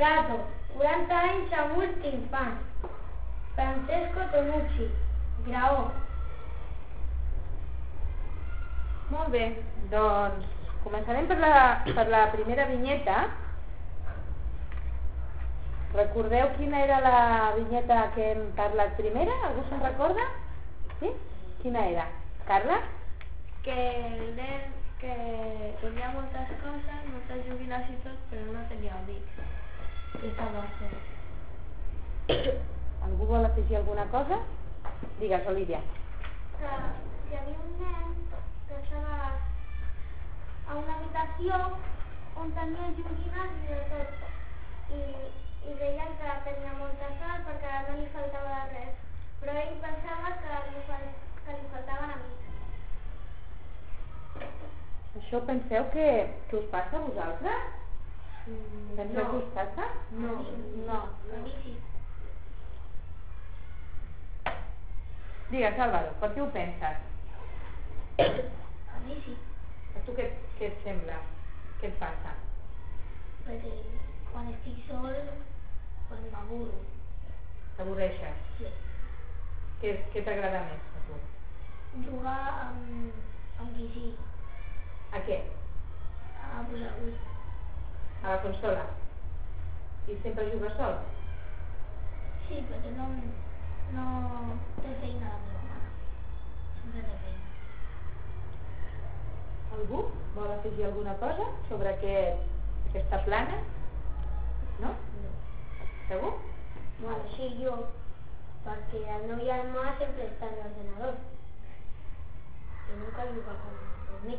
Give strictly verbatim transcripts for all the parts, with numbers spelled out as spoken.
Prato, quaranta anys amb un timpà. Francesco Tonucci, graó. Molt bé, doncs començarem per la, per la primera vinyeta. Recordeu quina era la vinyeta que hem parlat primera? Algú se'n recorda? Sí? Quina era? Carla? Que el nen que tenia moltes coses, moltes joguines i tot, però no tenia amics. Que estava sol. Algú vol afegir alguna cosa? Digues, Olivia. Que hi havia un nen que estava a una habitació on tenia joguines i de tot. I, i deien que tenia molta sort perquè no li faltava de res. Però ell pensava que li, fal que li faltaven amics. Això penseu que, que us passa a vosaltres? Mm, Penseu no. que us passa? No, no, a mi sí. Digues, Álvaro, per què ho penses? A mi sí. A tu què, què et sembla? Què et passa? Perquè quan estic sol, quan m'aburro. T'avorreixes? Sí. Què, què t'agrada més a tu? Jugar amb, amb qui sí. A què? A posar Wii. A la consola? I sempre jugues sol? Sí, perquè no, no té feina la meva mare. Sempre té feina. Algú vol afegir alguna cosa sobre aquest, aquesta plana? No? No. Segur? Bueno, sí, jo. Perquè el meu germà sempre està en l'ordenador. I nunca juga con, con mi.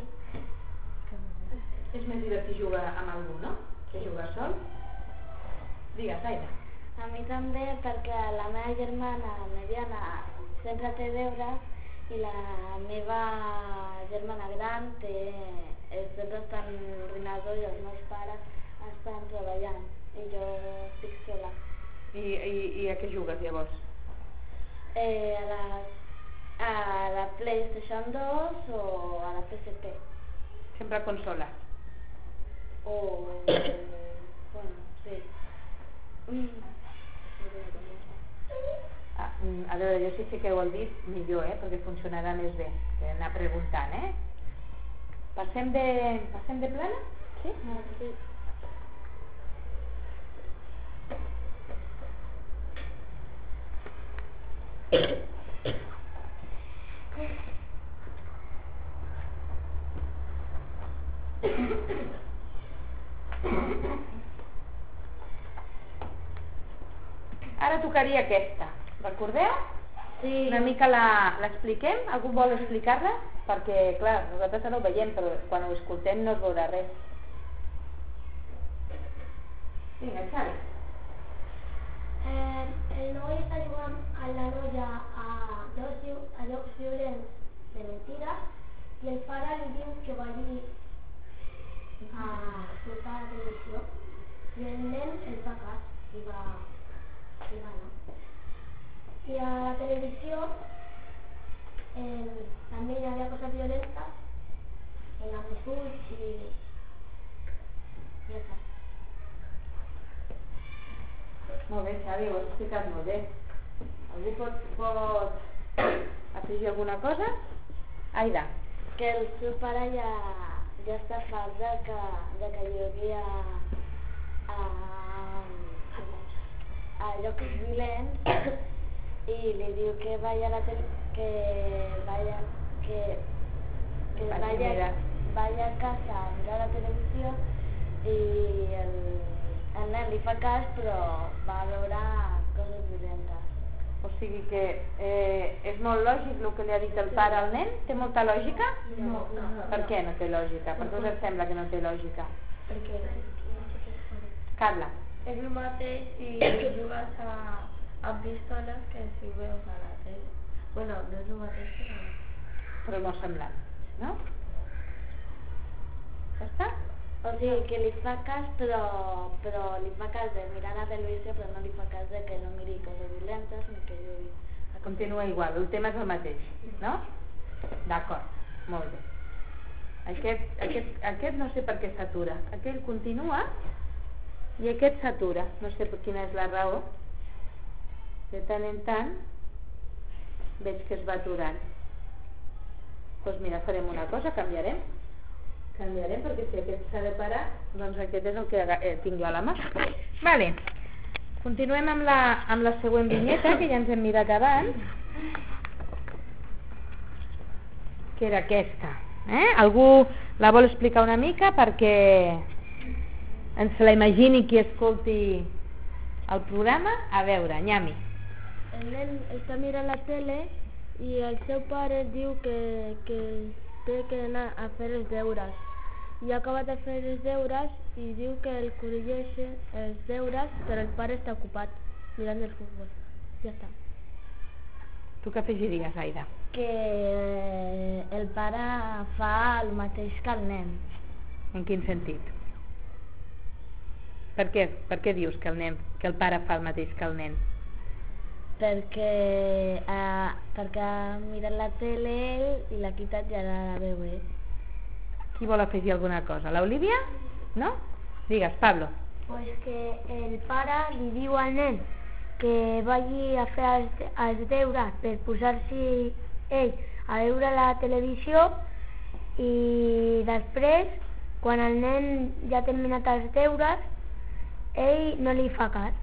És més divertit jugar amb algú, no? Que jugar sol? Digues, Aina. A mi també, perquè la meva germana mediana sempre té deures i la meva germana gran té, sempre està en l'ordinador i els meus pares estan treballant i jo estic sola. I, i, i a què jugues llavors? Eh, a, la, a la PlayStation dos o a la P S P. Sempre a consola. O... bueno, sí. Mm. Ah, a veure, jo sí sé que ho heu dit millor, eh? Perquè funcionarà més bé que anar preguntant, eh? Passem de, passem de plana? Sí? Sí. Ara tocaria aquesta, recordeu? Sí. Una mica l'expliquem? Algú vol explicar-la? Perquè, clar, nosaltres ara ho veiem, però quan ho escoltem no es veurà res. Vinga, Xavi. Eh, el noi està jugant a la noia a llocs, a llocs violents de mentires i el pare li diu que vagi a sortir a la televisió i el nen el fa cas i va, i va anar. I a la televisió eh, també hi havia coses violentes en els ulls i ja està. Molt bé, Xavi, ho has explicat molt bé. Algú pot, pot afegir alguna cosa? Aida. Que el seu pare ja, ja està fart de que, de que jugui a, a, a llocs violents i li diu que vaya a la tele, que vaya, que, que vaya, vaya a casa a mirar la televisió i el, el nen li fa cas però va a veure coses violentes. O sigui que eh, és molt lògic el que li ha dit el pare al nen? Té molta lògica? No, no, no. Per què no té lògica? Per què us sembla que no té lògica? Perquè Carla. És el mateix si jugues a, a pistoles que si veus a la tele. Bueno, no és el mateix, però... Però molt semblant, no? Ja està? O sigui, que li fa cas, però, però li fa cas de mirar la televisió, però no li fa cas de que no miri coses violentes ni que jugui. Continua igual, el tema és el mateix, no? D'acord, molt bé. Aquest, aquest, aquest no sé per què s'atura. Aquell continua I aquest s'atura, no sé per quina és la raó. De tant en tant veig que es va aturant. Doncs mira, farem una cosa, canviarem. Canviarem perquè si aquest s'ha de parar, doncs aquest és el que eh, tinc jo a la mà. Vale. Continuem amb la, amb la següent vinyeta, que ja ens hem mirat abans, que era aquesta. Eh? Algú la vol explicar una mica perquè ens la imagini qui escolti el programa? A veure, Nyami. El nen està mirant la tele i el seu pare diu que, que té que anar a fer els deures. I ha acabat de fer els deures i diu que el corregeix els deures, però el pare està ocupat mirant el futbol. Ja està. Tu què afegiries, Aida? Que el pare fa el mateix que el nen. En quin sentit? Per què? Per què dius que el, nen, que el pare fa el mateix que el nen? Perquè, eh, perquè ha mirat la tele i l'ha quitat i ara la veu ell. Qui vol afegir alguna cosa? L'Olivia? No? Digues, Pablo. Pues que el pare li diu al nen que vagi a fer els, els deures per posar-s'hi ell a veure la televisió i després, quan el nen ja ha terminat els deures, ell no li fa cas.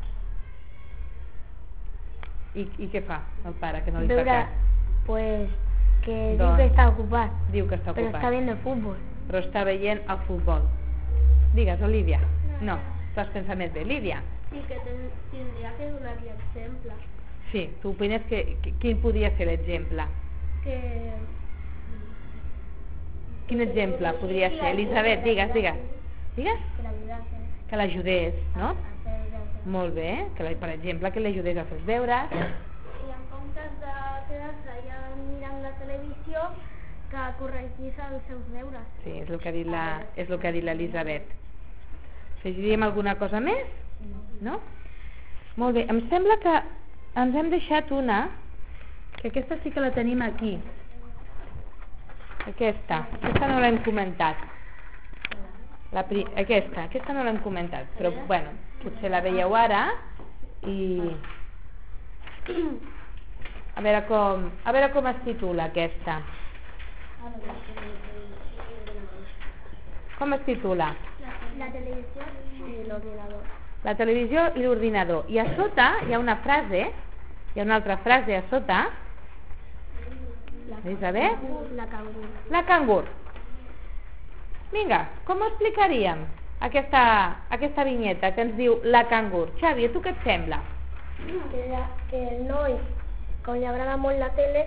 I, i què fa el pare que no li Veure, fa cas? Pues que Doncs, diu que està ocupat, Diu que està però ocupat. està viendo fútbol. Però està veient el futbol. Digues, Olivia. No, t'has pensat més bé. Lídia. Sí, que ten, tindria que donar-li exemple. Sí, tu opines que, que quin podria ser l'exemple? Que... Quin exemple podria ser? Elisabet, digues, digues. Digues? Que l'ajudés Que l'ajudés, no? a fer els deures. Molt bé, que la, per exemple que l'ajudés a fer els deures. I en comptes de quedar-se allà mirant la televisió, que corregís els seus deures. Sí, és el que ha dit la, és el que ha dit l'Elisabet. Afegiríem alguna cosa més? No? Molt bé, em sembla que ens hem deixat una, que aquesta sí que la tenim aquí. Aquesta, aquesta no l'hem comentat. La pri aquesta, aquesta no l'hem comentat, però bueno, potser la veieu ara i a veure com, a veure com es titula aquesta. Com es titula? La televisió i l'ordinador. La televisió i l'ordinador. I a sota hi ha una frase, hi ha una altra frase a sota. Elisabet? La cangur. La cangur. Vinga, com explicaríem aquesta, aquesta vinyeta que ens diu la cangur? Xavi, a tu què et sembla? Que, la, que el noi, com li agrada molt la tele,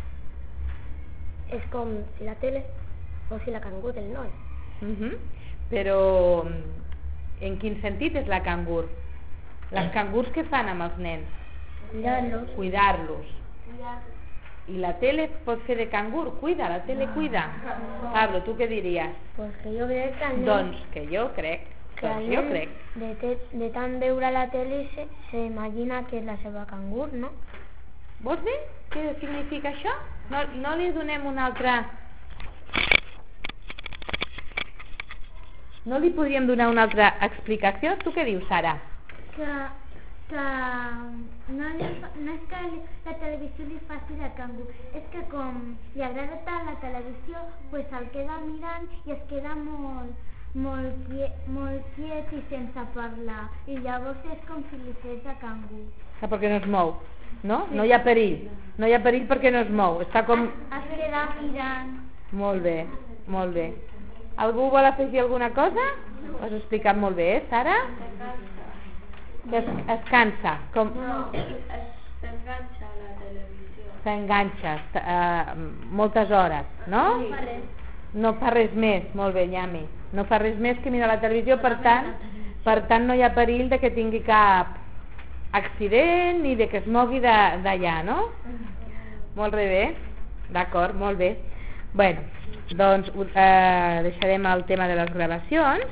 és com si la tele fos la cangur del noi. Uh -huh. Però en quin sentit és la cangur? Les cangurs què fan amb els nens? Cuidar-los. Cuidar-los. I la tele pot fer de cangur? Cuida, la tele cuida. Pablo, tu què diries? Pues que jo crec que el nen, Doncs que jo crec, que doncs el jo nen crec. de, te, de tant veure la tele se- s'imagina que és la seva cangur, no? Vols dir què significa això? No, no li donem una altra... No li podríem donar una altra explicació? Tu què dius, Sara? Que, que no, li, fa- no és que li, la televisió li faci de cangur, és que com li agrada tant la televisió, pues el queda mirant i es queda molt, molt, quiet, molt quiet i sense parlar, i llavors és com si li fes de cangur. Ah, perquè no es mou, no? No hi ha perill. No hi ha perill perquè no es mou. Està com... Es queda mirant. Molt bé, molt bé. Algú vol afegir alguna cosa? Ho has explicat molt bé, eh, Sara? Que es, es cansa. Com... No, s'enganxa a la televisió. S'enganxa eh, moltes hores, no? No fa res. No fa res més, molt bé, Nyami. No fa res més que mirar la televisió, per tant, per tant no hi ha perill de que tingui cap accident ni de que es mogui de- d'allà, no? Molt bé, d'acord, molt bé. Bueno, doncs eh, deixarem el tema de les gravacions